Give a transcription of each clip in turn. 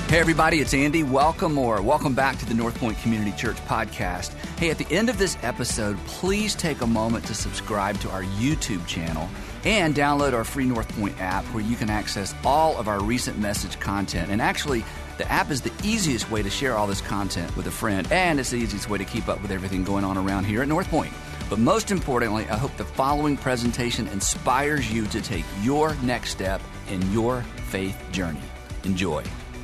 Hey everybody, it's Andy. Welcome back to the North Point Community Church podcast. Hey, at the end of this episode, please take a moment to subscribe to our YouTube channel and download our free North Point app where you can access all of our recent message content. And actually, the app is the easiest way to share all this content with a friend, and it's the easiest way to keep up with everything going on around here at North Point. But most importantly, I hope the following presentation inspires you to take your next step in your faith journey. Enjoy.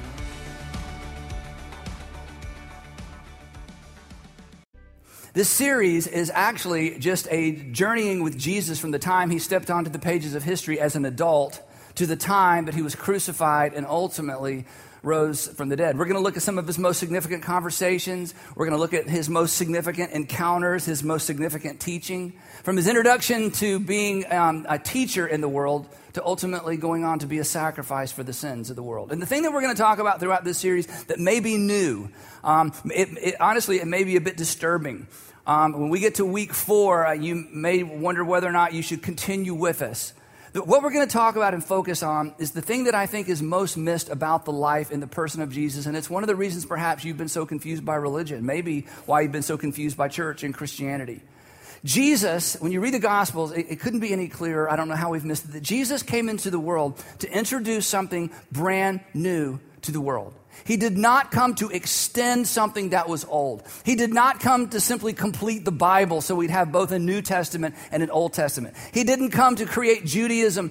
This series is actually just a journeying with Jesus from the time he stepped onto the pages of history as an adult to the time that he was crucified and ultimately rose from the dead. We're going to look at some of his most significant conversations. We're going to look at his most significant encounters, his most significant teaching. From his introduction to being a teacher in the world to ultimately going on to be a sacrifice for the sins of the world. And the thing that we're going to talk about throughout this series that may be new, honestly, it may be a bit disturbing. When we get to week 4, you may wonder whether or not you should continue with us. What we're going to talk about and focus on is the thing that I think is most missed about the life and the person of Jesus. And it's one of the reasons perhaps you've been so confused by religion, maybe why you've been so confused by church and Christianity. Jesus, when you read the Gospels, it couldn't be any clearer. I don't know how we've missed it. That Jesus came into the world to introduce something brand new to the world. He did not come to extend something that was old. He did not come to simply complete the Bible so we'd have both a New Testament and an Old Testament. He didn't come to create Judaism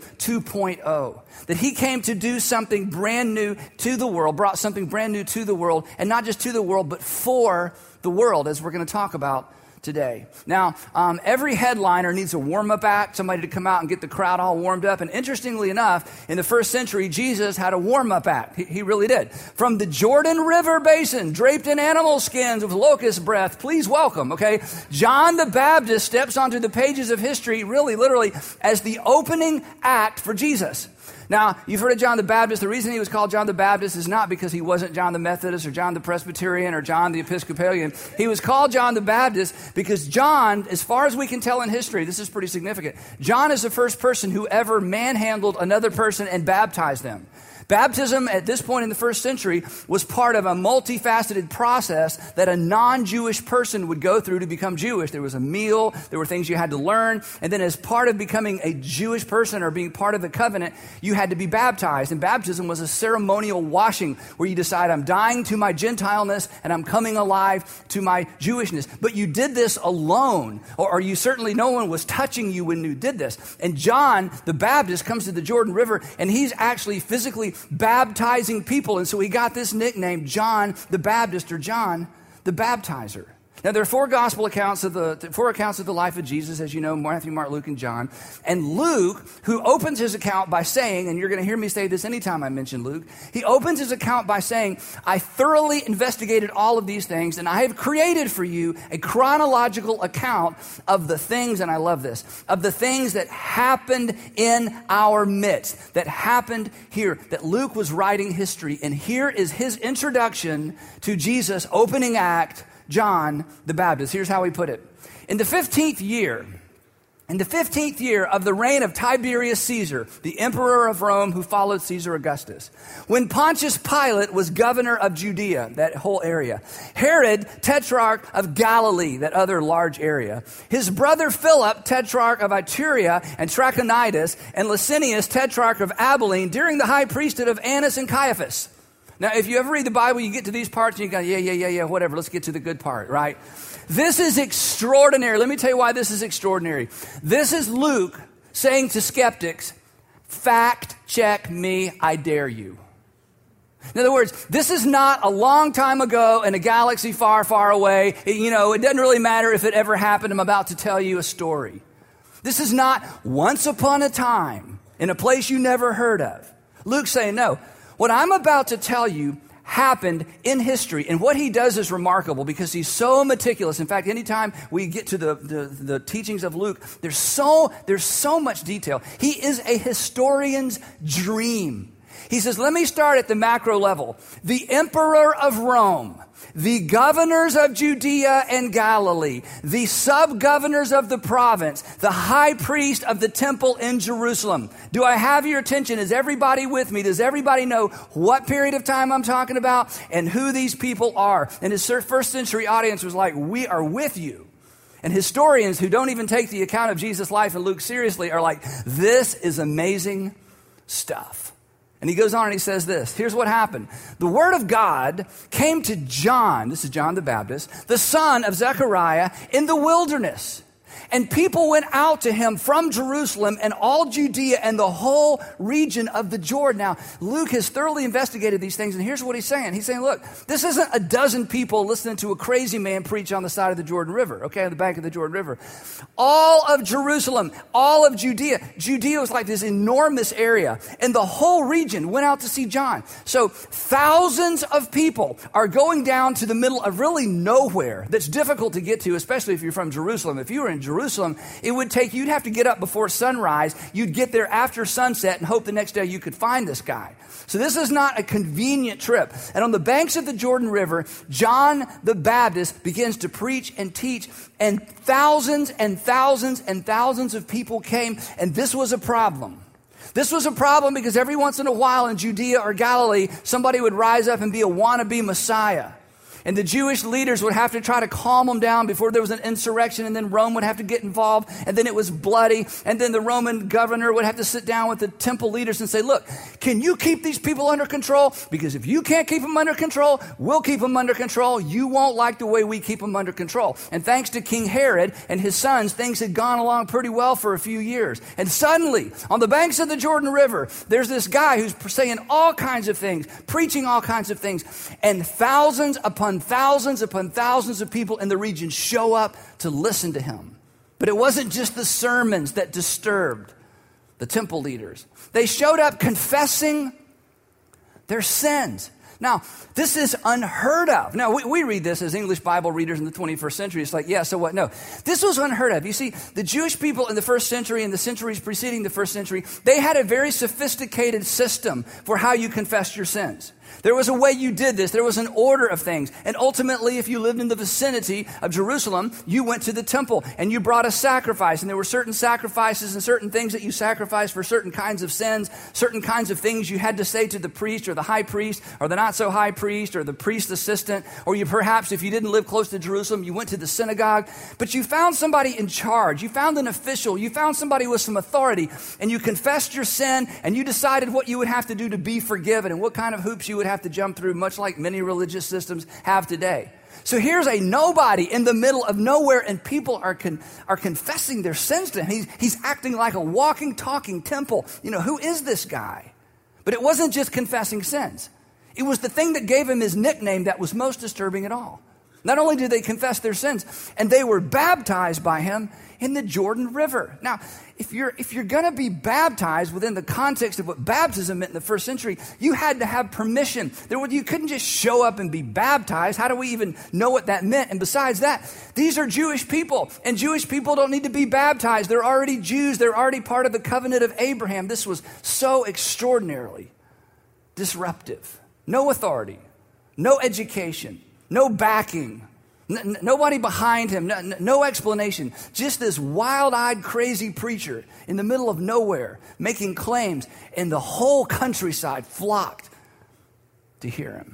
2.0. That he came to do something brand new to the world, brought something brand new to the world, and not just to the world, but for the world, as we're going to talk about today. Now, every headliner needs a warm-up act, somebody to come out and get the crowd all warmed up. And interestingly enough, in the first century, Jesus had a warm-up act. He really did. From the Jordan River basin, draped in animal skins with locust breath, please welcome, okay? John the Baptist steps onto the pages of history, really, literally, as the opening act for Jesus. Now, you've heard of John the Baptist. The reason he was called John the Baptist is not because he wasn't John the Methodist or John the Presbyterian or John the Episcopalian. He was called John the Baptist because John, as far as we can tell in history, this is pretty significant. John is the first person who ever manhandled another person and baptized them. Baptism at this point in the first century was part of a multifaceted process that a non-Jewish person would go through to become Jewish. There was a meal, there were things you had to learn, and then as part of becoming a Jewish person or being part of the covenant, you had to be baptized. And baptism was a ceremonial washing where you decide, I'm dying to my Gentileness and I'm coming alive to my Jewishness. But you did this alone, or you certainly, no one was touching you when you did this. And John the Baptist comes to the Jordan River and he's actually physically baptizing people. And so he got this nickname, John the Baptist or John the Baptizer. Now, there are four accounts of the life of Jesus, as you know, Matthew, Mark, Luke, and John. And Luke, who opens his account by saying, and you're going to hear me say this anytime I mention Luke, he opens his account by saying, I thoroughly investigated all of these things, and I have created for you a chronological account of the things, and I love this, of the things that happened in our midst, that happened here, that Luke was writing history. And here is his introduction to Jesus' opening act, John the Baptist. Here's how he put it. In the 15th year of the reign of Tiberius Caesar, the emperor of Rome who followed Caesar Augustus, when Pontius Pilate was governor of Judea, that whole area, Herod, tetrarch of Galilee, that other large area, his brother Philip, tetrarch of Iturea and Trachonitis, and Licinius, tetrarch of Abilene, during the high priesthood of Annas and Caiaphas. Now, if you ever read the Bible, you get to these parts and you go, yeah, whatever. Let's get to the good part, right? This is extraordinary. Let me tell you why this is extraordinary. This is Luke saying to skeptics, fact check me, I dare you. In other words, this is not a long time ago in a galaxy far, far away. It doesn't really matter if it ever happened. I'm about to tell you a story. This is not once upon a time in a place you never heard of. Luke's saying, no. What I'm about to tell you happened in history. And what he does is remarkable because he's so meticulous. In fact, anytime we get to the teachings of Luke, there's so much detail. He is a historian's dream. He says, let me start at the macro level. The emperor of Rome, the governors of Judea and Galilee, the sub-governors of the province, the high priest of the temple in Jerusalem. Do I have your attention? Is everybody with me? Does everybody know what period of time I'm talking about and who these people are? And his first century audience was like, we are with you. And historians who don't even take the account of Jesus' life in Luke seriously are like, this is amazing stuff. And he goes on and he says this. Here's what happened. The word of God came to John, this is John the Baptist, the son of Zechariah, in the wilderness. And people went out to him from Jerusalem and all Judea and the whole region of the Jordan. Now, Luke has thoroughly investigated these things, and here's what he's saying. He's saying, look, this isn't a dozen people listening to a crazy man preach on the side of the Jordan River, okay, on the bank of the Jordan River. All of Jerusalem, all of Judea. Judea was like this enormous area, and the whole region went out to see John. So thousands of people are going down to the middle of really nowhere that's difficult to get to, especially if you're from Jerusalem. If you were in Jerusalem, it would take, you'd have to get up before sunrise. You'd get there after sunset and hope the next day you could find this guy. So this is not a convenient trip. And on the banks of the Jordan River, John the Baptist begins to preach and teach, and thousands and thousands and thousands of people came, and this was a problem. This was a problem because every once in a while in Judea or Galilee, somebody would rise up and be a wannabe Messiah. And the Jewish leaders would have to try to calm them down before there was an insurrection, and then Rome would have to get involved, and then it was bloody, and then the Roman governor would have to sit down with the temple leaders and say, look, can you keep these people under control? Because if you can't keep them under control, we'll keep them under control. You won't like the way we keep them under control. And thanks to King Herod and his sons, things had gone along pretty well for a few years. And suddenly, on the banks of the Jordan River, there's this guy who's saying all kinds of things, preaching all kinds of things, and thousands upon thousands of people in the region show up to listen to him. But it wasn't just the sermons that disturbed the temple leaders. They showed up confessing their sins. Now, this is unheard of. Now, we read this as English Bible readers in the 21st century. It's like, yeah, so what? No, this was unheard of. You see, the Jewish people in the first century and the centuries preceding the first century, they had a very sophisticated system for how you confessed your sins. There was a way you did this. There was an order of things. And ultimately, if you lived in the vicinity of Jerusalem, you went to the temple and you brought a sacrifice. And there were certain sacrifices and certain things that you sacrificed for certain kinds of sins, certain kinds of things you had to say to the priest or the high priest or the not so high priest or the priest assistant. Or you perhaps, if you didn't live close to Jerusalem, you went to the synagogue. But you found somebody in charge. You found an official. You found somebody with some authority. And you confessed your sin and you decided what you would have to do to be forgiven and what kind of hoops you would have to jump through, much like many religious systems have today. So here's a nobody in the middle of nowhere, and people are confessing their sins to him. He's acting like a walking, talking temple. You know, who is this guy? But it wasn't just confessing sins. It was the thing that gave him his nickname that was most disturbing at all. Not only did they confess their sins, and they were baptized by him in the Jordan River. Now, if you're going to be baptized within the context of what baptism meant in the first century, you had to have permission. You couldn't just show up and be baptized. How do we even know what that meant? And besides that, these are Jewish people, and Jewish people don't need to be baptized. They're already Jews. They're already part of the covenant of Abraham. This was so extraordinarily disruptive. No authority, no education, no backing, nobody behind him, no explanation. Just this wild-eyed, crazy preacher in the middle of nowhere making claims, and the whole countryside flocked to hear him.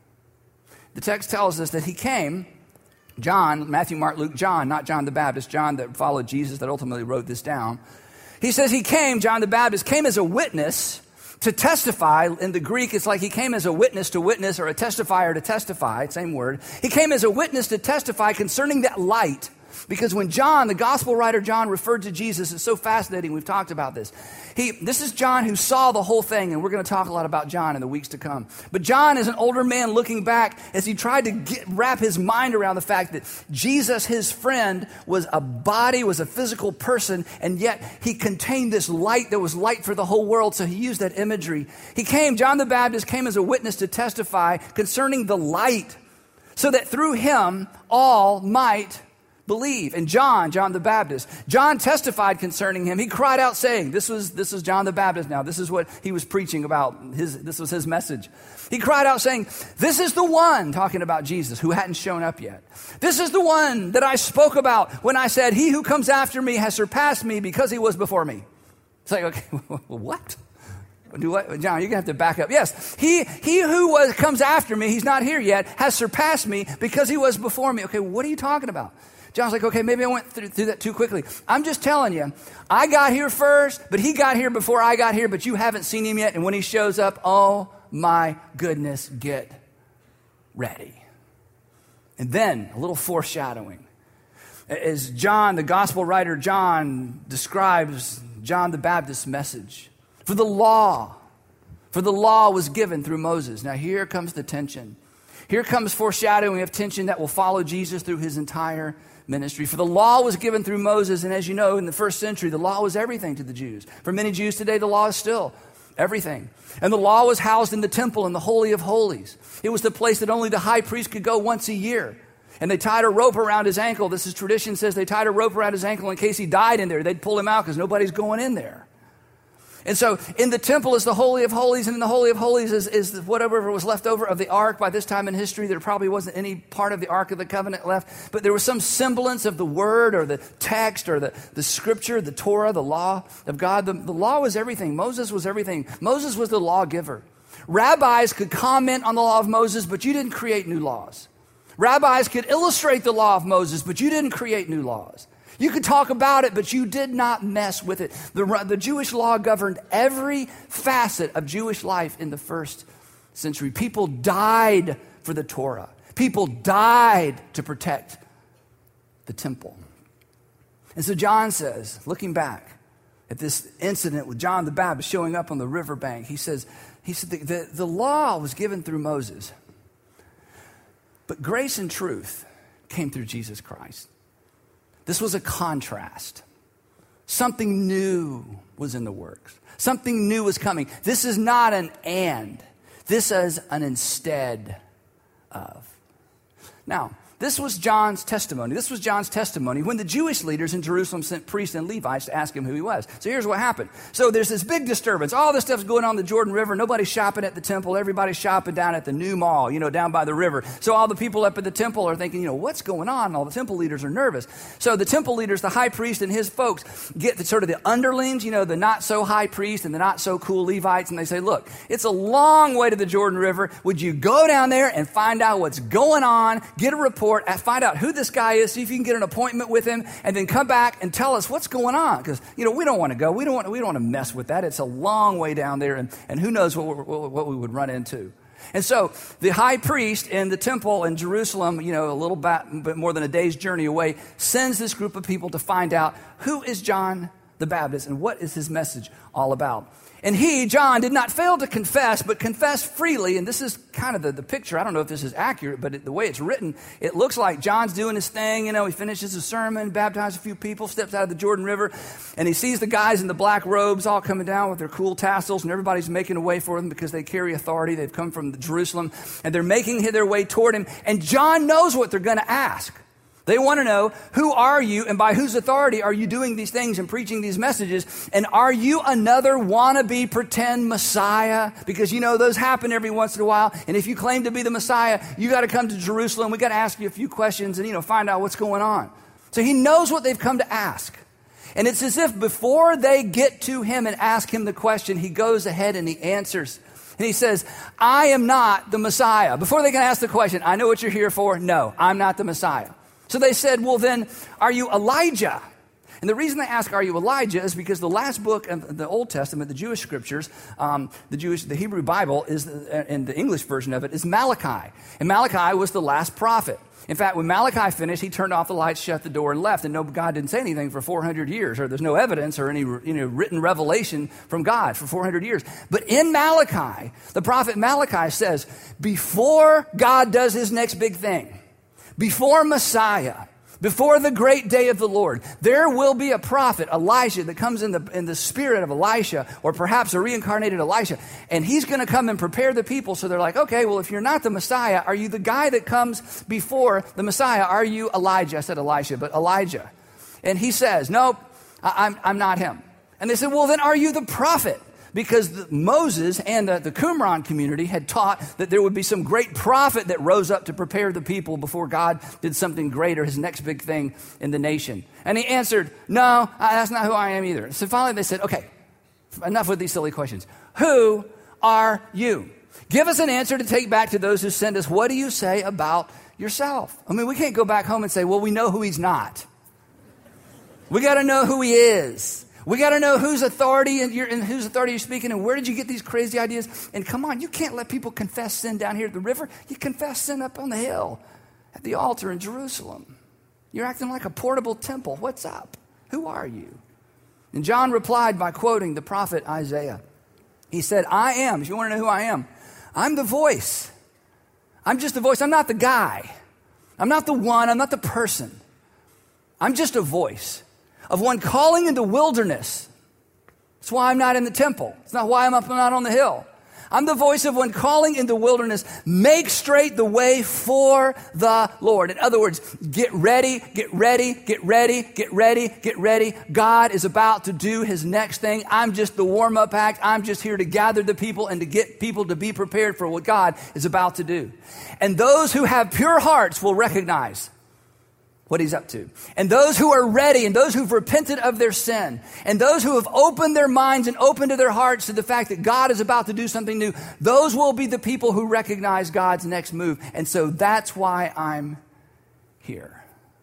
The text tells us that he came, John, Matthew, Mark, Luke, John, not John the Baptist, John that followed Jesus that ultimately wrote this down. He says he came, John the Baptist, came as a witness to testify. In the Greek, it's like he came as a witness to witness, or a testifier to testify, same word. He came as a witness to testify concerning that light. Because when John, the gospel writer John, referred to Jesus, it's so fascinating. We've talked about this. This is John who saw the whole thing, and we're going to talk a lot about John in the weeks to come. But John is an older man looking back as he tried to wrap his mind around the fact that Jesus, his friend, was a body, was a physical person, and yet he contained this light that was light for the whole world, so he used that imagery. John the Baptist came as a witness to testify concerning the light, so that through him all might believe. And John the Baptist, John testified concerning him. He cried out saying, this was John the Baptist now. This is what he was preaching about. This was his message. He cried out saying, this is the one, talking about Jesus, who hadn't shown up yet. This is the one that I spoke about when I said, he who comes after me has surpassed me because he was before me. It's like, okay, what? Do what? John, you're going to have to back up. Yes, he who comes after me, he's not here yet, has surpassed me because he was before me. Okay, what are you talking about? John's like, okay, maybe I went through that too quickly. I'm just telling you, I got here first, but he got here before I got here, but you haven't seen him yet. And when he shows up, oh my goodness, get ready. And then a little foreshadowing. As John, the gospel writer John, describes John the Baptist's message. For the law was given through Moses. Now here comes the tension. Here comes foreshadowing of tension that will follow Jesus through his entire ministry. For the law was given through Moses, and as you know, in the first century, the law was everything to the Jews. For many Jews today, the law is still everything. And the law was housed in the temple in the Holy of Holies. It was the place that only the high priest could go once a year. And they tied a rope around his ankle. This is tradition says they tied a rope around his ankle in case he died in there. They'd pull him out because nobody's going in there. And so in the temple is the Holy of Holies, and in the Holy of Holies is whatever was left over of the ark. By this time in history, there probably wasn't any part of the Ark of the Covenant left, but there was some semblance of the word or the text or the scripture, the Torah, the law of God. The law was everything. Moses was everything. Moses was the lawgiver. Rabbis could comment on the law of Moses, but you didn't create new laws. Rabbis could illustrate the law of Moses, but you didn't create new laws. You could talk about it, but you did not mess with it. The Jewish law governed every facet of Jewish life in the first century. People died for the Torah. People died to protect the temple. And so John says, looking back at this incident with John the Baptist showing up on the riverbank, he said the law was given through Moses, but grace and truth came through Jesus Christ. This was a contrast. Something new was in the works. Something new was coming. This is not an and. This is an instead of. Now, this was John's testimony. This was John's testimony when the Jewish leaders in Jerusalem sent priests and Levites to ask him who he was. So here's what happened. So there's this big disturbance. All this stuff's going on the Jordan River. Nobody's shopping at the temple. Everybody's shopping down at the new mall, down by the river. So all the people up at the temple are thinking, what's going on? And all the temple leaders are nervous. So the temple leaders, the high priest and his folks, get the underlings, the not so high priest and the not so cool Levites. And they say, look, it's a long way to the Jordan River. Would you go down there and find out what's going on, get a report, find out who this guy is, see if you can get an appointment with him, and then come back and tell us what's going on. Because, we don't want to go. We don't want to mess with that. It's a long way down there, and who knows what we would run into. And so the high priest in the temple in Jerusalem, a little bit more than a day's journey away, sends this group of people to find out who is John the Baptist and what is his message all about. And he, John, did not fail to confess, but confessed freely. And this is kind of the picture. I don't know if this is accurate, but the way it's written, it looks like John's doing his thing. He finishes his sermon, baptizes a few people, steps out of the Jordan River, and he sees the guys in the black robes all coming down with their cool tassels, and everybody's making a way for them because they carry authority. They've come from Jerusalem, and they're making their way toward him. And John knows what they're going to ask. They want to know, who are you and by whose authority are you doing these things and preaching these messages? And are you another wannabe pretend Messiah? Because those happen every once in a while. And if you claim to be the Messiah, you got to come to Jerusalem. We got to ask you a few questions and, find out what's going on. So he knows what they've come to ask. And it's as if before they get to him and ask him the question, he goes ahead and he answers. And he says, I am not the Messiah. Before they can ask the question, I know what you're here for. No, I'm not the Messiah. So they said, well, then, are you Elijah? And the reason they ask, are you Elijah, is because the last book of the Old Testament, the Jewish scriptures, the Hebrew Bible, and the English version of it is Malachi. And Malachi was the last prophet. In fact, when Malachi finished, he turned off the lights, shut the door, and left. And God didn't say anything for 400 years, or there's no evidence or any written revelation from God for 400 years. But in Malachi, the prophet Malachi says, before God does his next big thing, before Messiah, Before the great day of the Lord, there will be a prophet, Elijah, that comes in the spirit of Elisha, or perhaps a reincarnated Elisha, and he's going to come and prepare the people. So they're like, okay, well, if you're not the Messiah, are you the guy that comes before the Messiah? Are you Elijah? I said Elisha, but Elijah. And he says, nope, I'm not him. And they said, well, then are you the prophet? Because Moses and the Qumran community had taught that there would be some great prophet that rose up to prepare the people before God did something greater, his next big thing in the nation. And he answered, no, that's not who I am either. So finally they said, okay, enough with these silly questions. Who are you? Give us an answer to take back to those who send us. What do you say about yourself? I mean, we can't go back home and say, well, we know who he's not. We got to know who he is. We got to know whose authority and whose authority you're speaking, and where did you get these crazy ideas? And come on, you can't let people confess sin down here at the river. You confess sin up on the hill at the altar in Jerusalem. You're acting like a portable temple. What's up? Who are you? And John replied by quoting the prophet Isaiah. He said, I am, if you want to know who I am, I'm the voice. I'm just the voice. I'm not the guy. I'm not the one. I'm not the person. I'm just a voice of one calling in the wilderness. That's why I'm not in the temple. It's not why I'm not on the hill. I'm the voice of one calling in the wilderness. Make straight the way for the Lord. In other words, get ready, get ready, get ready, get ready, get ready. God is about to do his next thing. I'm just the warm-up act. I'm just here to gather the people and to get people to be prepared for what God is about to do. And those who have pure hearts will recognize what he's up to. And those who are ready, and those who've repented of their sin, and those who have opened their minds and opened to their hearts to the fact that God is about to do something new, those will be the people who recognize God's next move. And so that's why I'm here.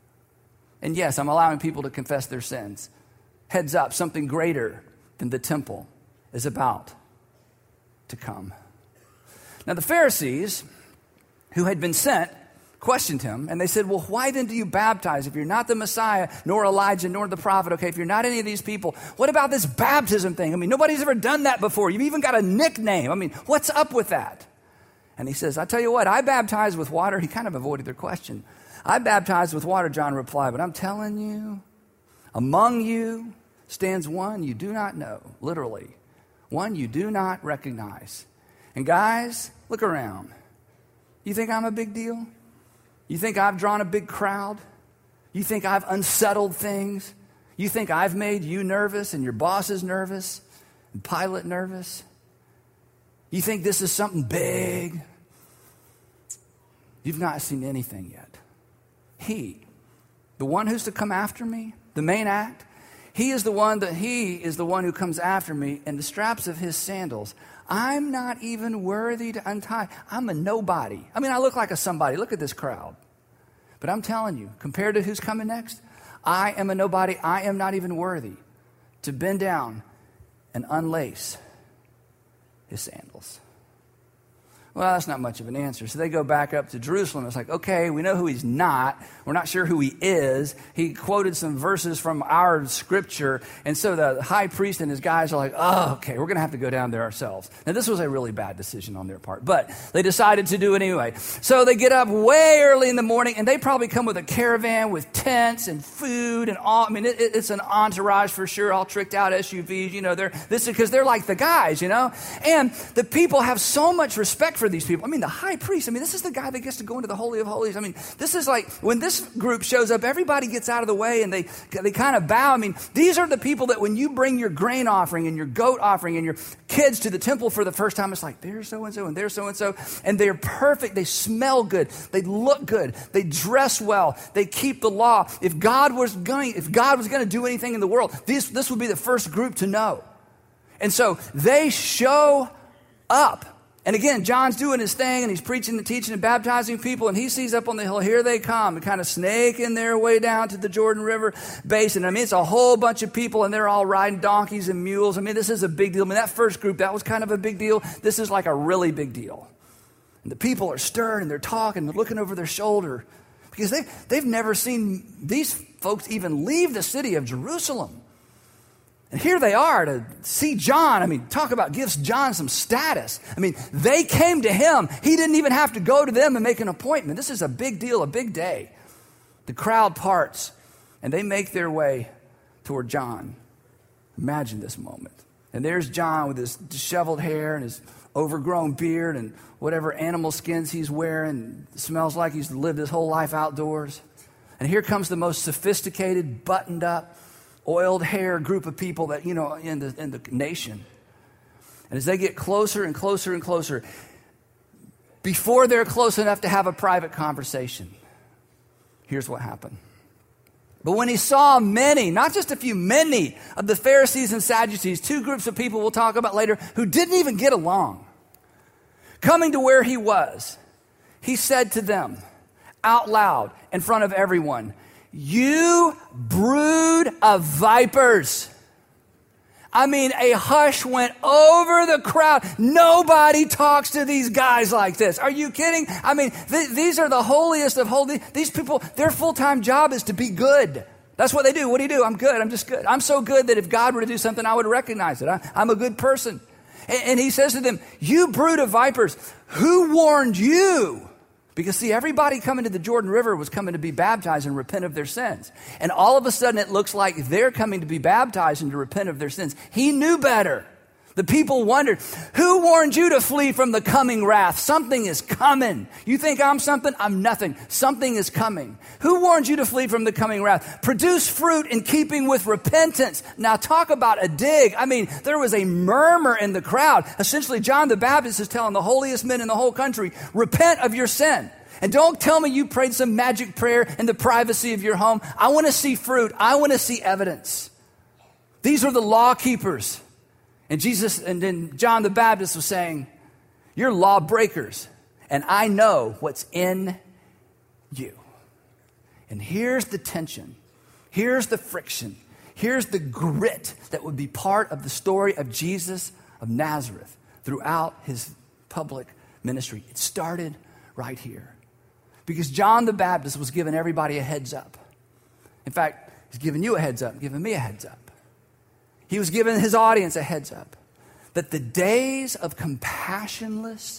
And yes, I'm allowing people to confess their sins. Heads up, something greater than the temple is about to come. Now the Pharisees, who had been sent, questioned him, and they said, well, why then do you baptize if you're not the Messiah, nor Elijah, nor the prophet? Okay, if you're not any of these people, what about this baptism thing? I mean, nobody's ever done that before. You've even got a nickname. I mean, what's up with that? And he says, I tell you what, I baptize with water. He kind of avoided their question. I baptize with water, John replied, but I'm telling you, among you stands one you do not know, literally, one you do not recognize. And guys, look around. You think I'm a big deal? You think I've drawn a big crowd? You think I've unsettled things? You think I've made you nervous and your bosses nervous and Pilate nervous? You think this is something big? You've not seen anything yet. He, the one who's to come after me, the main act, he is the one who comes after me, and the straps of his sandals I'm not even worthy to untie. I'm a nobody. I mean, I look like a somebody. Look at this crowd. But I'm telling you, compared to who's coming next, I am a nobody. I am not even worthy to bend down and unlace his sandals. Well, that's not much of an answer. So they go back up to Jerusalem. It's like, okay, we know who he's not. We're not sure who he is. He quoted some verses from our scripture. And so the high priest and his guys are like, oh, okay, we're going to have to go down there ourselves. Now, this was a really bad decision on their part, but they decided to do it anyway. So they get up way early in the morning, and they probably come with a caravan with tents and food and all. I mean, it's an entourage for sure, all tricked out SUVs. You know, this is because they're like the guys, you know. And the people have so much respect for these people. I mean, the high priest, this is the guy that gets to go into the Holy of Holies. I mean, this is like when this group shows up, everybody gets out of the way and they kind of bow. I mean, these are the people that when you bring your grain offering and your goat offering and your kids to the temple for the first time, it's like, there's so-and-so and there's so-and-so. And they're perfect. They smell good. They look good. They dress well. They keep the law. If God was going to do anything in the world, this would be the first group to know. And so they show up. And again, John's doing his thing, and he's preaching and teaching and baptizing people, and he sees up on the hill, here they come, and kind of snaking their way down to the Jordan River basin. It's a whole bunch of people, and they're all riding donkeys and mules. This is a big deal. That first group, that was kind of a big deal. This is like a really big deal. And the people are stirred, and they're talking, they're looking over their shoulder, because they've never seen these folks even leave the city of Jerusalem. And here they are to see John. Talk about gives John some status. They came to him. He didn't even have to go to them and make an appointment. This is a big deal, a big day. The crowd parts, and they make their way toward John. Imagine this moment. And there's John with his disheveled hair and his overgrown beard and whatever animal skins he's wearing. Smells like he's lived his whole life outdoors. And here comes the most sophisticated, buttoned up, oiled hair group of people that, in the nation. And as they get closer and closer and closer, before they're close enough to have a private conversation, here's what happened. But when he saw many, not just a few, many of the Pharisees and Sadducees, two groups of people we'll talk about later, who didn't even get along, coming to where he was, he said to them out loud in front of everyone, "You brood of vipers." I mean, a hush went over the crowd. Nobody talks to these guys like this. Are you kidding? I mean, these are the holiest of holy. These people, their full-time job is to be good. That's what they do. What do you do? I'm good. I'm just good. I'm so good that if God were to do something, I would recognize it. I'm a good person. And he says to them, "You brood of vipers, who warned you?" Because, see, everybody coming to the Jordan River was coming to be baptized and repent of their sins. And all of a sudden, it looks like they're coming to be baptized and to repent of their sins. He knew better. The people wondered, "Who warned you to flee from the coming wrath? Something is coming. You think I'm something? I'm nothing. Something is coming. Who warned you to flee from the coming wrath? Produce fruit in keeping with repentance." Now talk about a dig. I mean, there was a murmur in the crowd. Essentially, John the Baptist is telling the holiest men in the whole country, repent of your sin. And don't tell me you prayed some magic prayer in the privacy of your home. I want to see fruit. I want to see evidence. These are the law keepers. And then John the Baptist was saying, "You're lawbreakers, and I know what's in you." And here's the tension. Here's the friction. Here's the grit that would be part of the story of Jesus of Nazareth throughout his public ministry. It started right here. Because John the Baptist was giving everybody a heads up. In fact, he's giving you a heads up, giving me a heads up. He was giving his audience a heads up that the days of compassionless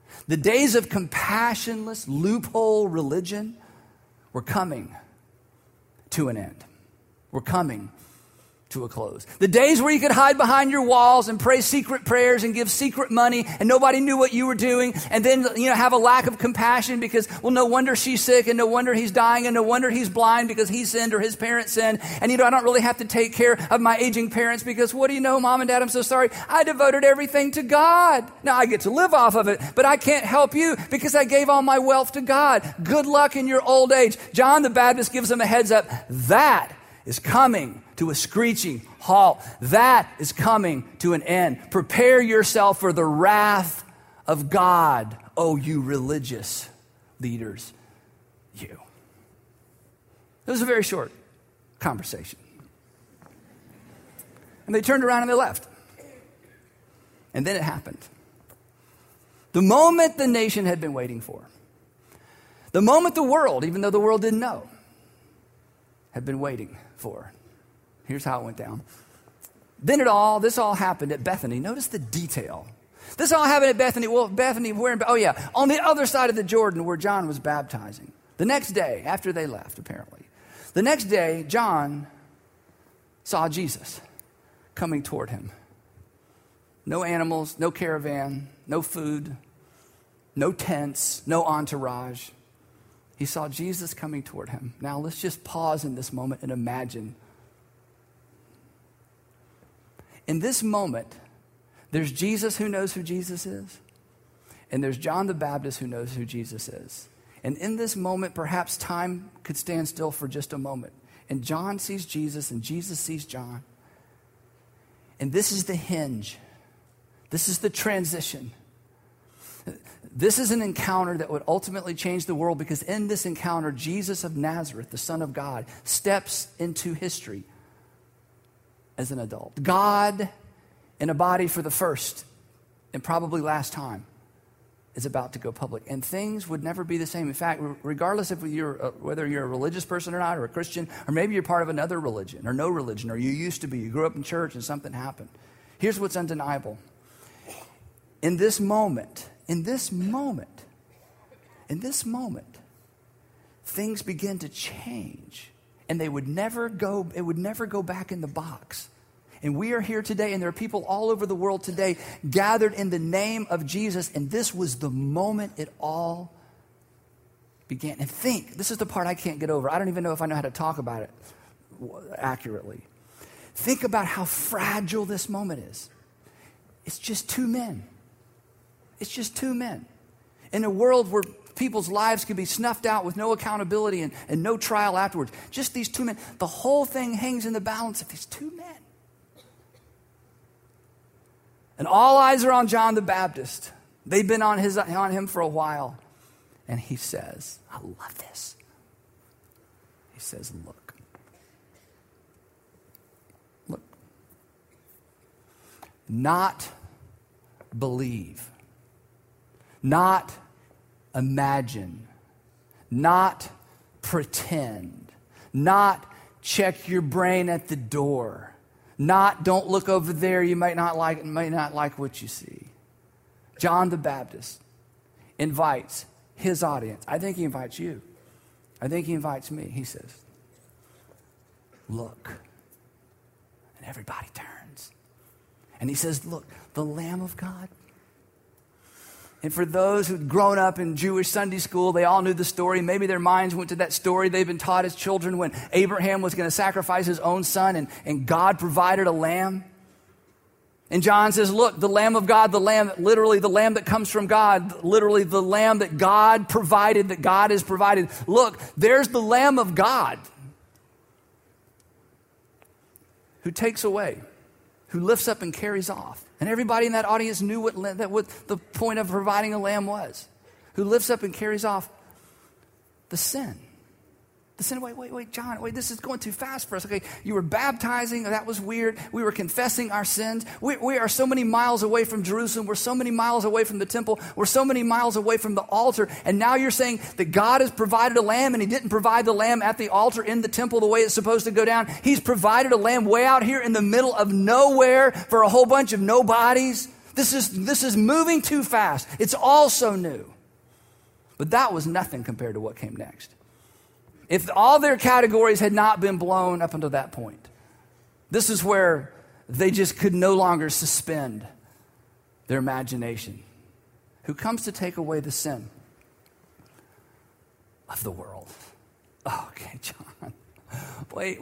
loophole religion were coming to an end. We're coming to a close. The days where you could hide behind your walls and pray secret prayers and give secret money and nobody knew what you were doing, and then have a lack of compassion because, well, no wonder she's sick and no wonder he's dying and no wonder he's blind because he sinned or his parents sinned, and I don't really have to take care of my aging parents because what do you know, Mom and Dad, I'm so sorry, I devoted everything to God. Now I get to live off of it, but I can't help you because I gave all my wealth to God. Good luck in your old age. John the Baptist gives them a heads up. That is coming to a screeching halt. That is coming to an end. Prepare yourself for the wrath of God, oh, you religious leaders, you. It was a very short conversation. And they turned around and they left. And then it happened. The moment the nation had been waiting for. The moment the world, even though the world didn't know, had been waiting for. Here's how it went down. This all happened at Bethany. Notice the detail. This all happened at Bethany. Well, Bethany, on the other side of the Jordan where John was baptizing. The next day, after they left, apparently. The next day, John saw Jesus coming toward him. No animals, no caravan, no food, no tents, no entourage. He saw Jesus coming toward him. Now let's just pause in this moment and imagine. In this moment, there's Jesus who knows who Jesus is, and there's John the Baptist who knows who Jesus is. And in this moment, perhaps time could stand still for just a moment. And John sees Jesus, and Jesus sees John. And this is the hinge. This is the transition. This is an encounter that would ultimately change the world, because in this encounter, Jesus of Nazareth, the Son of God, steps into history as an adult. God in a body for the first and probably last time is about to go public. And things would never be the same. In fact, regardless of whether you're a religious person or not, or a Christian, or maybe you're part of another religion or no religion, or you used to be, you grew up in church and something happened. Here's what's undeniable. In this moment, things begin to change. And it would never go back in the box. And we are here today, and there are people all over the world today gathered in the name of Jesus, and this was the moment it all began. And think, this is the part I can't get over. I don't even know if I know how to talk about it accurately. Think about how fragile this moment is. It's just two men. It's just two men. In a world where people's lives could be snuffed out with no accountability and no trial afterwards. Just these two men. The whole thing hangs in the balance of these two men. And all eyes are on John the Baptist. They've been on him for a while. And he says, I love this. He says, look. Not believe. Not imagine. Not pretend. Not check your brain at the door. Not don't look over there, you might not like what you see. John the Baptist invites his audience. I think he invites you. I think he invites me. He says, look. And everybody turns. And he says, look, the Lamb of God. And for those who'd grown up in Jewish Sunday school, they all knew the story. Maybe their minds went to that story they've been taught as children when Abraham was going to sacrifice his own son and God provided a lamb. And John says, look, the Lamb of God, the lamb, literally the lamb that comes from God, literally the lamb that God provided, that God has provided. Look, there's the Lamb of God who takes away, who lifts up and carries off. And everybody in that audience knew what the point of providing a lamb was. Who lifts up and carries off the sin. The sin, wait, John, this is going too fast for us. Okay, you were baptizing, that was weird. We were confessing our sins. We are so many miles away from Jerusalem. We're so many miles away from the temple. We're so many miles away from the altar. And now you're saying that God has provided a lamb and he didn't provide the lamb at the altar in the temple the way it's supposed to go down. He's provided a lamb way out here in the middle of nowhere for a whole bunch of nobodies. This is moving too fast. It's all so new. But that was nothing compared to what came next. If all their categories had not been blown up until that point, this is where they just could no longer suspend their imagination. Who comes to take away the sin of the world? Oh, okay, John. Wait.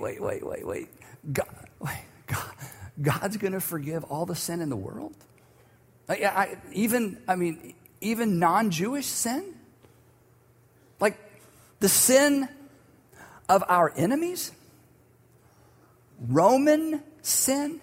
God's going to forgive all the sin in the world? Even non-Jewish sin? Like the sin of our enemies? Roman sin?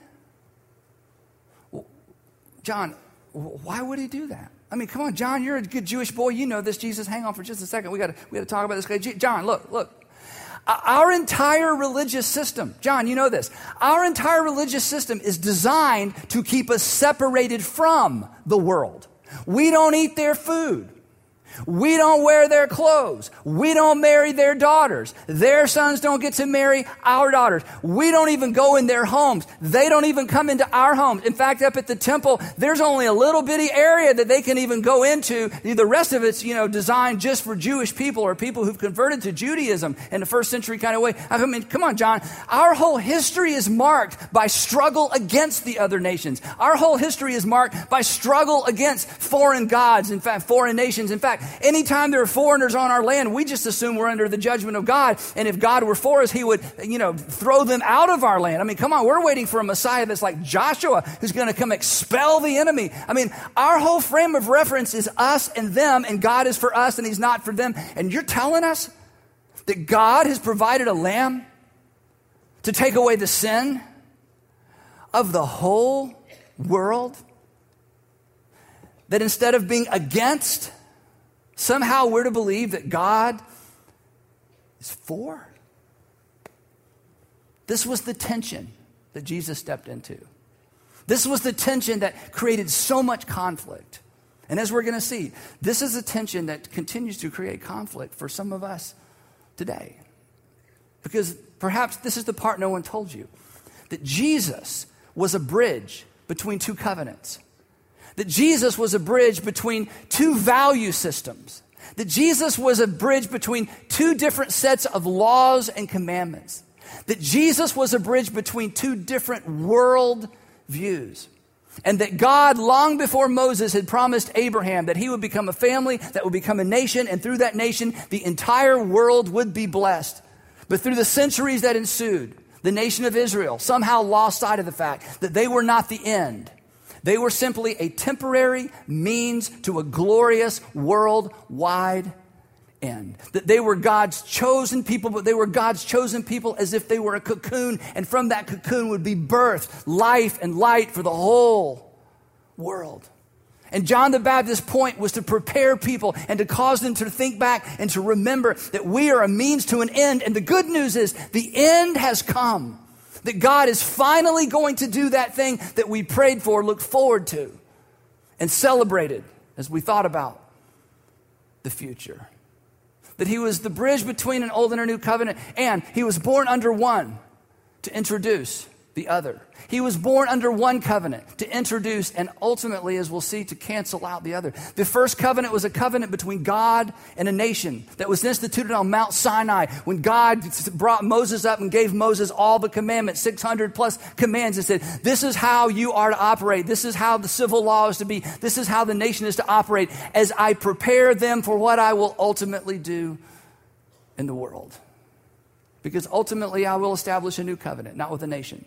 John, why would he do that? I mean, come on, John, you're a good Jewish boy. You know this. Jesus, hang on for just a second. We got to talk about this guy. John, look. Our entire religious system, John, you know this. Our entire religious system is designed to keep us separated from the world. We don't eat their food. We don't wear their clothes. We don't marry their daughters. Their sons don't get to marry our daughters. We don't even go in their homes. They don't even come into our homes. In fact, up at the temple, there's only a little bitty area that they can even go into. The rest of it's, designed just for Jewish people or people who've converted to Judaism in the first century kind of way. I mean, come on, John. Our whole history is marked by struggle against the other nations. Our whole history is marked by struggle against foreign gods, in fact, foreign nations. In fact, anytime there are foreigners on our land, we just assume we're under the judgment of God. And if God were for us, he would, throw them out of our land. I mean, come on, we're waiting for a Messiah that's like Joshua, who's going to come expel the enemy. I mean, our whole frame of reference is us and them, and God is for us and he's not for them. And you're telling us that God has provided a lamb to take away the sin of the whole world? That instead of being against, somehow we're to believe that God is for? This was the tension that Jesus stepped into. This was the tension that created so much conflict. And as we're going to see, this is a tension that continues to create conflict for some of us today. Because perhaps this is the part no one told you. That Jesus was a bridge between two covenants. That Jesus was a bridge between two value systems. That Jesus was a bridge between two different sets of laws and commandments. That Jesus was a bridge between two different world views. And that God, long before Moses, had promised Abraham that he would become a family, that would become a nation, and through that nation, the entire world would be blessed. But through the centuries that ensued, the nation of Israel somehow lost sight of the fact that they were not the end. They were simply a temporary means to a glorious worldwide end. That they were God's chosen people, but they were God's chosen people as if they were a cocoon, and from that cocoon would be birth, life, and light for the whole world. And John the Baptist's point was to prepare people and to cause them to think back and to remember that we are a means to an end. And the good news is the end has come. That God is finally going to do that thing that we prayed for, looked forward to, and celebrated as we thought about the future. That he was the bridge between an old and a new covenant, and he was born under one to introduce the other. He was born under one covenant to introduce and ultimately, as we'll see, to cancel out the other. The first covenant was a covenant between God and a nation that was instituted on Mount Sinai when God brought Moses up and gave Moses all the commandments, 600 plus commands, and said, this is how you are to operate. This is how the civil law is to be. This is how the nation is to operate as I prepare them for what I will ultimately do in the world. Because ultimately I will establish a new covenant, not with a nation,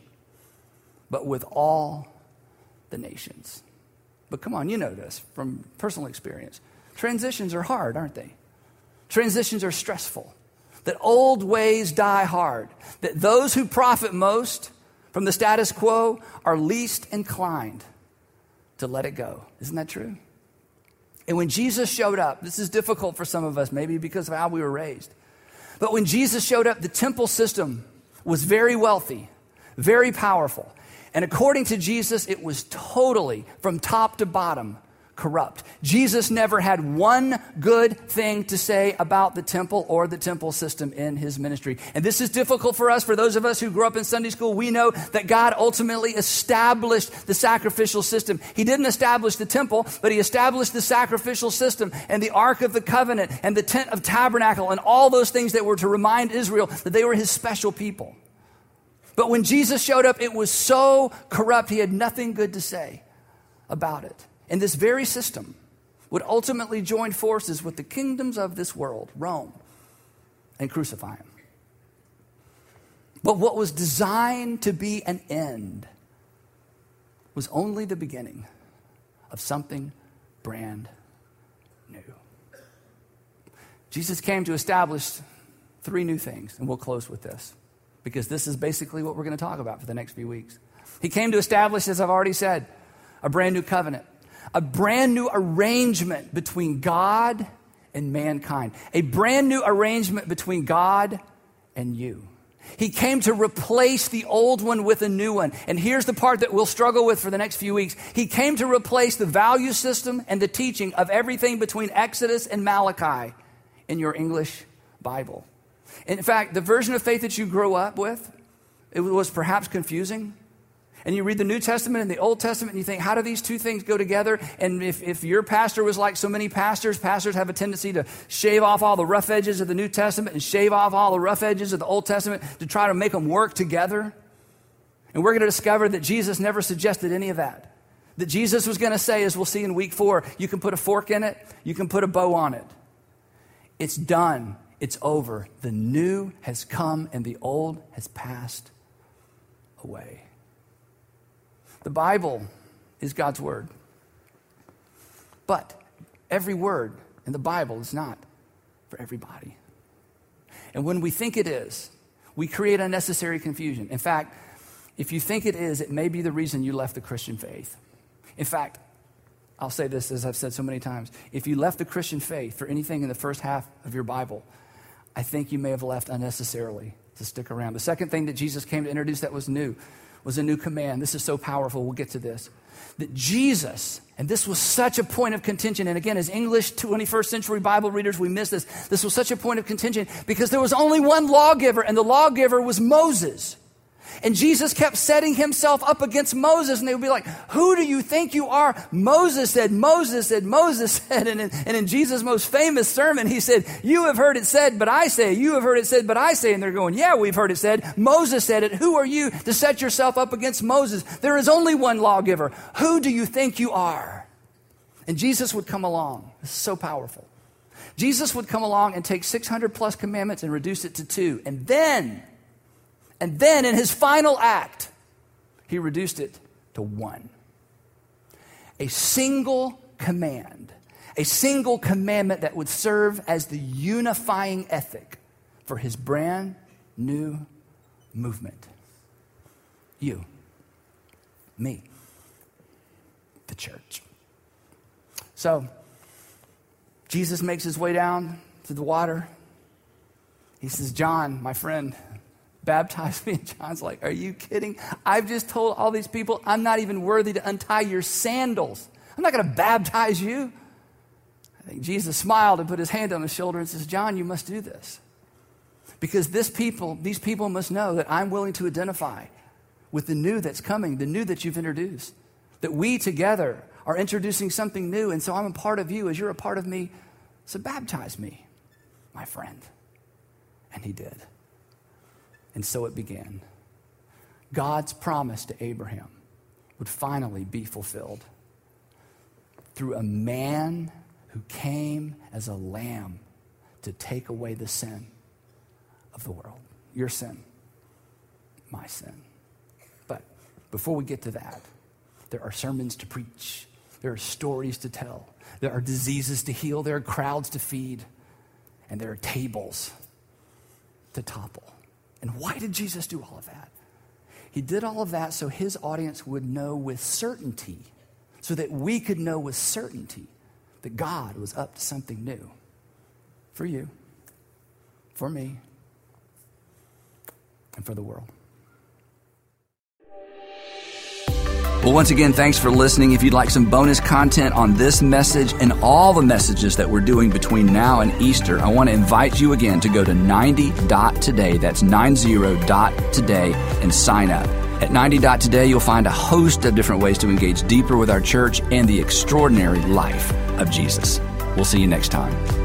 but with all the nations. But come on, you know this from personal experience. Transitions are hard, aren't they? Transitions are stressful. That old ways die hard. That those who profit most from the status quo are least inclined to let it go. Isn't that true? And when Jesus showed up, this is difficult for some of us, maybe because of how we were raised. But when Jesus showed up, the temple system was very wealthy, very powerful. And according to Jesus, it was totally, from top to bottom, corrupt. Jesus never had one good thing to say about the temple or the temple system in his ministry. And this is difficult for us. For those of us who grew up in Sunday school, we know that God ultimately established the sacrificial system. He didn't establish the temple, but he established the sacrificial system and the Ark of the Covenant and the tent of tabernacle and all those things that were to remind Israel that they were his special people. But when Jesus showed up, it was so corrupt, he had nothing good to say about it. And this very system would ultimately join forces with the kingdoms of this world, Rome, and crucify him. But what was designed to be an end was only the beginning of something brand new. Jesus came to establish three new things, and we'll close with this, because this is basically what we're going to talk about for the next few weeks. He came to establish, as I've already said, a brand new covenant, a brand new arrangement between God and mankind, a brand new arrangement between God and you. He came to replace the old one with a new one. And here's the part that we'll struggle with for the next few weeks. He came to replace the value system and the teaching of everything between Exodus and Malachi in your English Bible. In fact, the version of faith that you grew up with, it was perhaps confusing. And you read the New Testament and the Old Testament and you think, how do these two things go together? And if your pastor was like so many pastors have a tendency to shave off all the rough edges of the New Testament and shave off all the rough edges of the Old Testament to try to make them work together. And we're going to discover that Jesus never suggested any of that. That Jesus was going to say, as we'll see in week 4, you can put a fork in it, you can put a bow on it. It's done. It's over. The new has come and the old has passed away. The Bible is God's word. But every word in the Bible is not for everybody. And when we think it is, we create unnecessary confusion. In fact, if you think it is, it may be the reason you left the Christian faith. In fact, I'll say this as I've said so many times. If you left the Christian faith for anything in the first half of your Bible, I think you may have left unnecessarily to stick around. The second thing that Jesus came to introduce that was new was a new command. This is so powerful. We'll get to this. That Jesus, and this was such a point of contention, and again, as English 21st century Bible readers, we miss this. This was such a point of contention because there was only one lawgiver, and the lawgiver was Moses. And Jesus kept setting himself up against Moses, and they would be like, who do you think you are? Moses said, Moses said, Moses said. And in Jesus' most famous sermon, he said, you have heard it said, but I say. You have heard it said, but I say. And they're going, yeah, we've heard it said. Moses said it. Who are you to set yourself up against Moses? There is only one lawgiver. Who do you think you are? And Jesus would come along. This is so powerful. Jesus would come along and take 600 plus commandments and reduce it to 2. And then in his final act, he reduced it to 1. A single command, a single commandment that would serve as the unifying ethic for his brand new movement. You, me, the church. So, Jesus makes his way down to the water. He says, John, my friend, baptize me. And John's like, are you kidding? I've just told all these people I'm not even worthy to untie your sandals. I'm not going to baptize you. I think Jesus smiled and put his hand on his shoulder and says, John, you must do this. Because these people must know that I'm willing to identify with the new that's coming, the new that you've introduced. That we together are introducing something new, and so I'm a part of you as you're a part of me. So baptize me, my friend. And he did. And so it began. God's promise to Abraham would finally be fulfilled through a man who came as a lamb to take away the sin of the world. Your sin, my sin. But before we get to that, there are sermons to preach. There are stories to tell. There are diseases to heal. There are crowds to feed. And there are tables to topple. And why did Jesus do all of that? He did all of that so his audience would know with certainty, so that we could know with certainty that God was up to something new for you, for me, and for the world. Well, once again, thanks for listening. If you'd like some bonus content on this message and all the messages that we're doing between now and Easter, I want to invite you again to go to 90.today. That's 90.today and sign up. At 90.today, you'll find a host of different ways to engage deeper with our church and the extraordinary life of Jesus. We'll see you next time.